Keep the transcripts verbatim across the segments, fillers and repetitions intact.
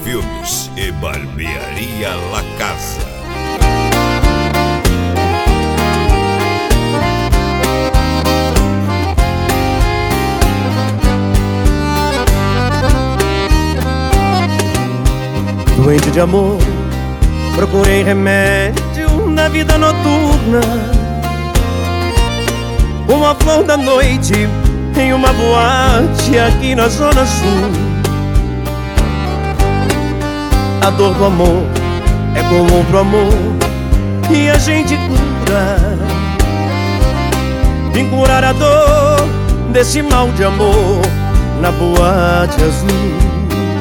Filmes e Barbearia La Casa. Doente de amor, procurei remédio na vida noturna, uma flor da noite em uma boate aqui na Zona Sul. A dor do amor é comum pro amor e a gente cura. Vim curar a dor desse mal de amor na boate azul.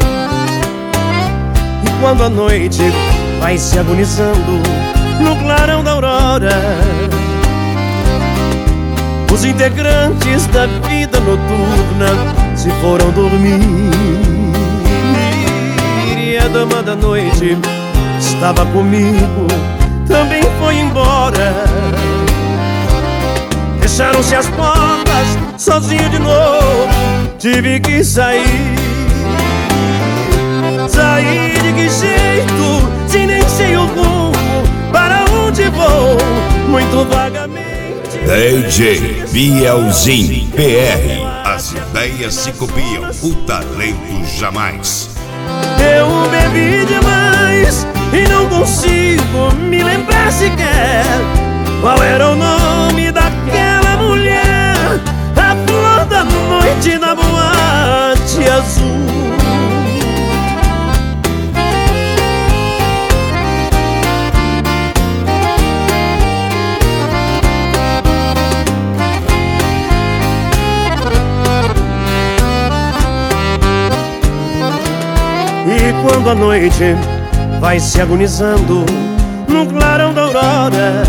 Quando a noite vai se agonizando no clarão da aurora, os integrantes da vida noturna se foram dormir. E a dama da noite estava comigo, também foi embora. Fecharam-se as portas, sozinho de novo, tive que sair. Sair de que jeito, se nem sei o rumo, para onde vou, muito vagamente. D J Bielzinho P R. As ideias se copiam, o talento jamais. Eu bebi demais e não consigo me lembrar sequer qual era o nome daquela mulher, a flor da noite da boate azul. E quando a noite vai se agonizando no clarão da aurora,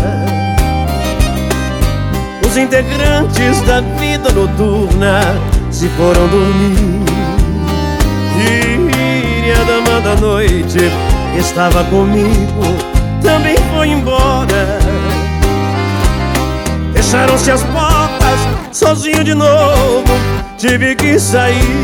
os integrantes da vida noturna se foram dormir. E a dama da noite que estava comigo também foi embora. Fecharam-se as portas, sozinho de novo, tive que sair.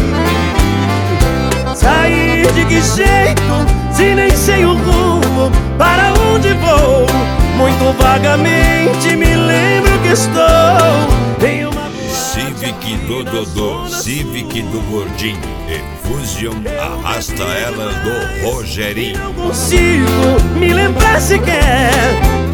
Sair de que jeito, se nem sei o rumo, para onde vou, muito vagamente me lembro que estou em uma Civic do Dodô, Civic do Gordinho e Fusion Arrasta Ela do Rogerinho. Não consigo me lembrar sequer